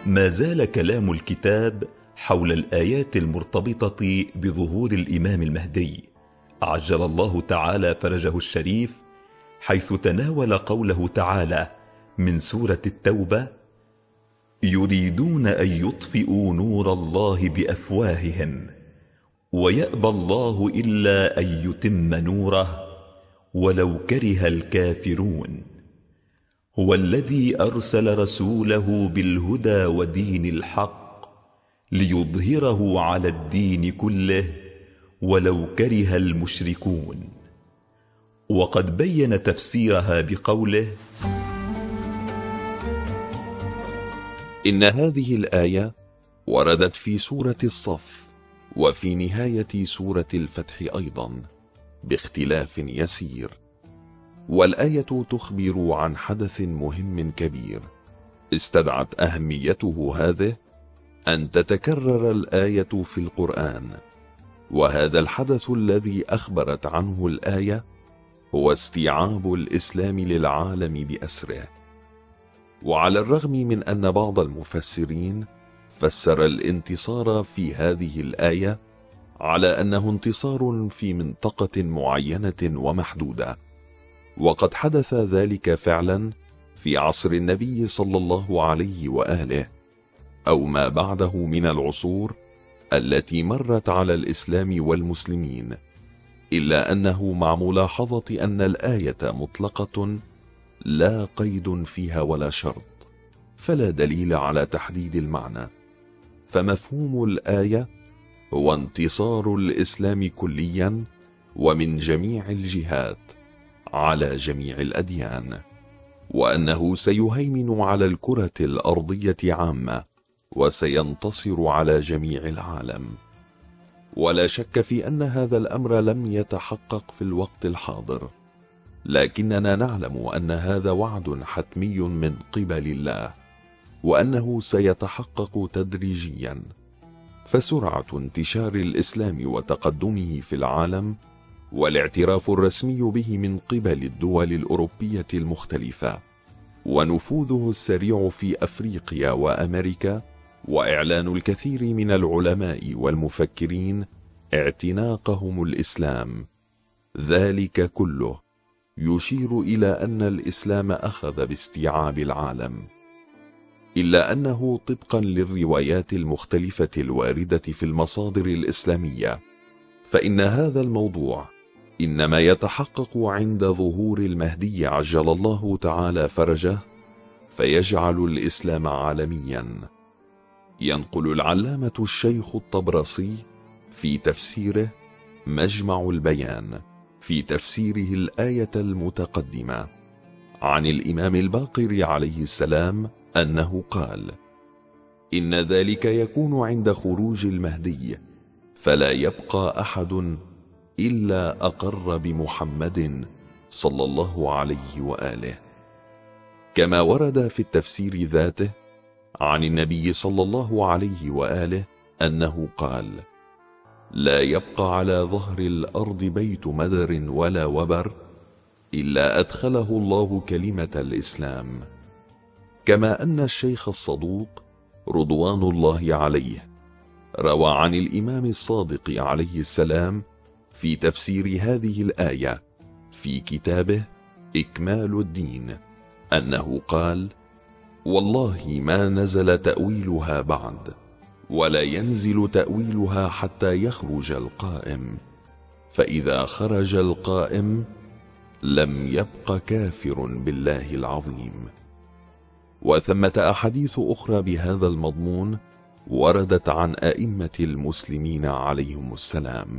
ما زال كلام الكتاب حول الآيات المرتبطة بظهور الإمام المهدي عجل الله تعالى فرجه الشريف، حيث تناول قوله تعالى من سورة التوبة: يريدون أن يطفئوا نور الله بأفواههم ويأبى الله إلا أن يتم نوره ولو كره الكافرون. هو الذي أرسل رسوله بالهدى ودين الحق ليظهره على الدين كله ولو كره المشركون. وقد بين تفسيرها بقوله: إن هذه الآية وردت في سورة الصف وفي نهاية سورة الفتح أيضا باختلاف يسير، والآية تخبر عن حدث مهم كبير استدعت أهميته هذه أن تتكرر الآية في القرآن. وهذا الحدث الذي أخبرت عنه الآية هو استيعاب الإسلام للعالم بأسره. وعلى الرغم من أن بعض المفسرين فسر الانتصار في هذه الآية على أنه انتصار في منطقة معينة ومحدودة، وقد حدث ذلك فعلا في عصر النبي صلى الله عليه وآله أو ما بعده من العصور التي مرت على الإسلام والمسلمين، إلا أنه مع ملاحظة أن الآية مطلقة لا قيد فيها ولا شرط، فلا دليل على تحديد المعنى. فمفهوم الآية هو انتصار الإسلام كليا ومن جميع الجهات على جميع الأديان، وأنه سيهيمن على الكرة الأرضية عامة وسينتصر على جميع العالم. ولا شك في أن هذا الأمر لم يتحقق في الوقت الحاضر، لكننا نعلم أن هذا وعد حتمي من قبل الله، وأنه سيتحقق تدريجيا. فسرعة انتشار الإسلام وتقدمه في العالم والاعتراف الرسمي به من قبل الدول الأوروبية المختلفة ونفوذه السريع في أفريقيا وأمريكا وإعلان الكثير من العلماء والمفكرين اعتناقهم الإسلام، ذلك كله يشير إلى أن الإسلام أخذ باستيعاب العالم. إلا أنه طبقا للروايات المختلفة الواردة في المصادر الإسلامية، فإن هذا الموضوع إنما يتحقق عند ظهور المهدي عجل الله تعالى فرجه، فيجعل الإسلام عالميا. ينقل العلامة الشيخ الطبرسي في تفسيره مجمع البيان في تفسيره الآية المتقدمة عن الإمام الباقر عليه السلام أنه قال: إن ذلك يكون عند خروج المهدي، فلا يبقى أحد إلا أقر بمحمد صلى الله عليه وآله. كما ورد في التفسير ذاته عن النبي صلى الله عليه وآله أنه قال: لا يبقى على ظهر الأرض بيت مدر ولا وبر إلا أدخله الله كلمة الإسلام. كما أن الشيخ الصدوق رضوان الله عليه روى عن الإمام الصادق عليه السلام في تفسير هذه الآية في كتابه إكمال الدين أنه قال: والله ما نزل تأويلها بعد، ولا ينزل تأويلها حتى يخرج القائم، فإذا خرج القائم لم يبق كافر بالله العظيم. وثمة أحاديث أخرى بهذا المضمون وردت عن أئمة المسلمين عليهم السلام.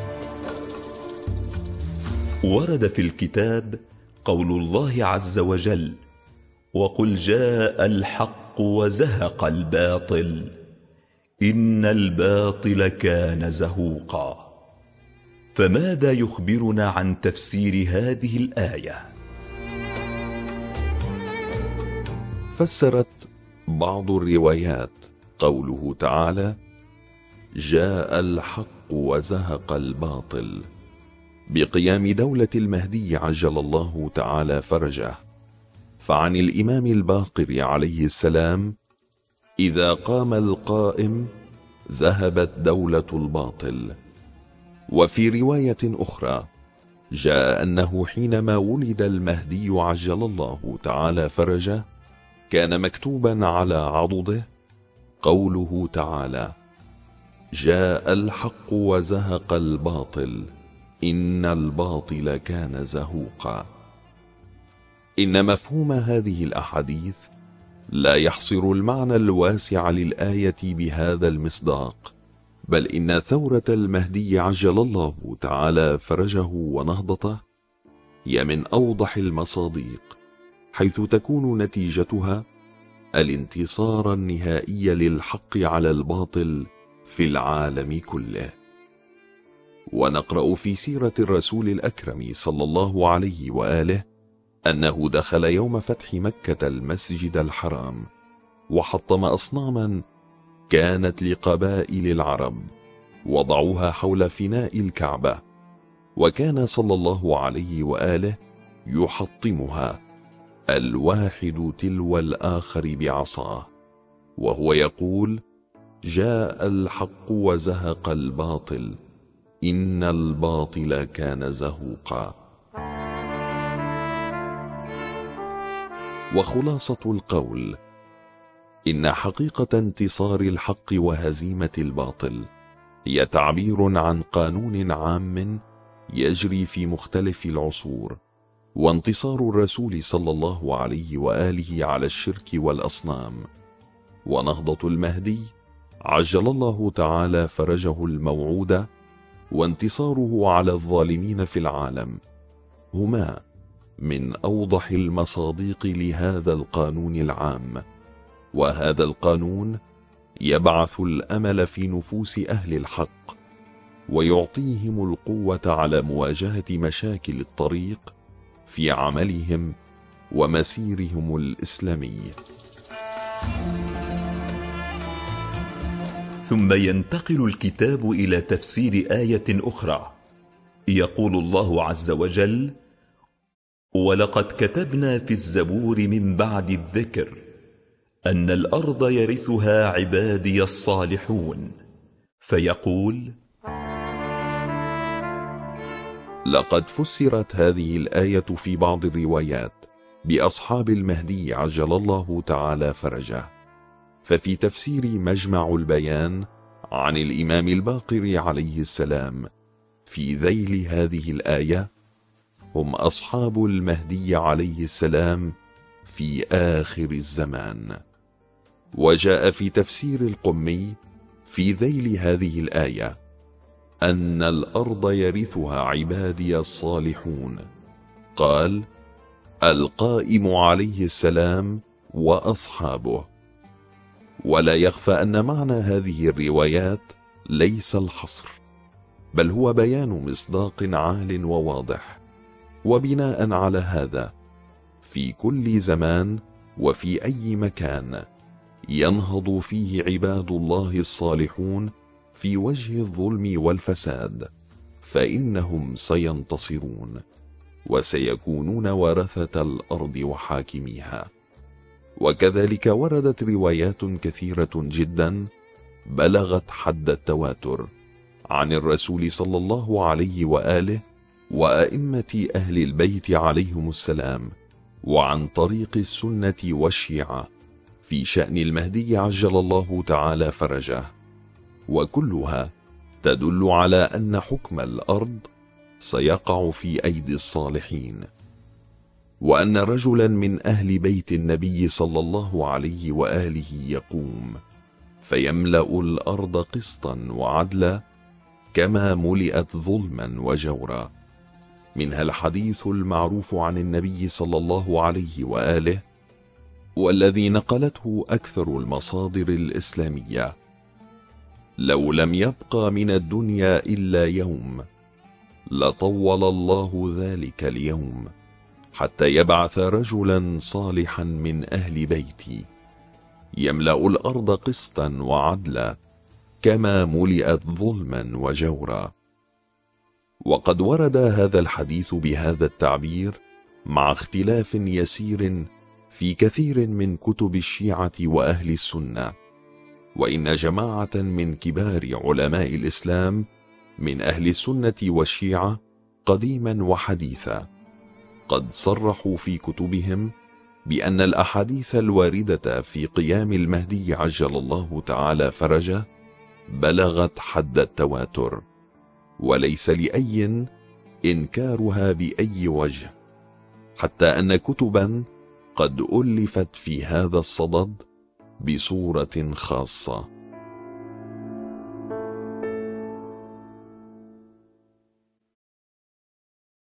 ورد في الكتاب قول الله عز وجل: وقل جاء الحق وزهق الباطل إن الباطل كان زهوقا. فماذا يخبرنا عن تفسير هذه الآية؟ فسرت بعض الروايات قوله تعالى: جاء الحق وزهق الباطل بقيام دولة المهدي عجل الله تعالى فرجه. فعن الإمام الباقر عليه السلام إذا قام القائم ذهبت دولة الباطل. وفي رواية أخرى جاء أنه حينما ولد المهدي عجل الله تعالى فرجه كان مكتوبا على عضده قوله تعالى: جاء الحق وزهق الباطل إن الباطل كان زهوقا. إن مفهوم هذه الأحاديث لا يحصر المعنى الواسع للآية بهذا المصداق، بل إن ثورة المهدي عجل الله تعالى فرجه ونهضته هي من أوضح المصادق، حيث تكون نتيجتها الانتصار النهائي للحق على الباطل في العالم كله. ونقرأ في سيرة الرسول الأكرم صلى الله عليه وآله أنه دخل يوم فتح مكة المسجد الحرام وحطم أصناما كانت لقبائل العرب وضعوها حول فناء الكعبة، وكان صلى الله عليه وآله يحطمها الواحد تلو الآخر بعصاه، وهو يقول: جاء الحق وزهق الباطل إن الباطل كان زهوقا. وخلاصة القول: إن حقيقة انتصار الحق وهزيمة الباطل هي تعبير عن قانون عام يجري في مختلف العصور، وانتصار الرسول صلى الله عليه وآله على الشرك والأصنام، ونهضة المهدي عجل الله تعالى فرجه الموعود وانتصاره على الظالمين في العالم، هما من أوضح المصادق لهذا القانون العام. وهذا القانون يبعث الأمل في نفوس أهل الحق ويعطيهم القوة على مواجهة مشاكل الطريق في عملهم ومسيرهم الإسلامي. ثم ينتقل الكتاب إلى تفسير آية أخرى. يقول الله عز وجل: ولقد كتبنا في الزبور من بعد الذكر أن الأرض يرثها عبادي الصالحون. فيقول: لقد فسرت هذه الآية في بعض الروايات بأصحاب المهدي عجل الله تعالى فرجه. ففي تفسير مجمع البيان عن الإمام الباقر عليه السلام في ذيل هذه الآية هم أصحاب المهدي عليه السلام في آخر الزمان. وجاء في تفسير القمي في ذيل هذه الآية أن الأرض يرثها عبادي الصالحون، قال: القائم عليه السلام وأصحابه. ولا يخفى أن معنى هذه الروايات ليس الحصر، بل هو بيان مصداق عال وواضح. وبناء على هذا في كل زمان وفي أي مكان ينهض فيه عباد الله الصالحون في وجه الظلم والفساد، فإنهم سينتصرون وسيكونون ورثة الأرض وحاكميها. وكذلك وردت روايات كثيرة جدا بلغت حد التواتر عن الرسول صلى الله عليه وآله وأئمة أهل البيت عليهم السلام، وعن طريق السنة والشيعة في شأن المهدي عجل الله تعالى فرجه، وكلها تدل على أن حكم الأرض سيقع في أيدي الصالحين، وأن رجلا من أهل بيت النبي صلى الله عليه وآله يقوم فيملأ الأرض قسطا وعدلا كما ملئت ظلما وجورا. منها الحديث المعروف عن النبي صلى الله عليه وآله والذي نقلته أكثر المصادر الإسلامية: لو لم يبقى من الدنيا إلا يوم لطول الله ذلك اليوم حتى يبعث رجلا صالحا من أهل بيتي يملأ الأرض قسطا وعدلا كما ملئت ظلما وجورا. وقد ورد هذا الحديث بهذا التعبير مع اختلاف يسير في كثير من كتب الشيعة وأهل السنة وإن جماعة من كبار علماء الإسلام من أهل السنة والشيعة قديما وحديثا قد صرحوا في كتبهم بأن الأحاديث الواردة في قيام المهدي عجل الله تعالى فرجه بلغت حد التواتر، وليس لأي إنكارها بأي وجه، حتى أن كتبا قد ألفت في هذا الصدد بصورة خاصة.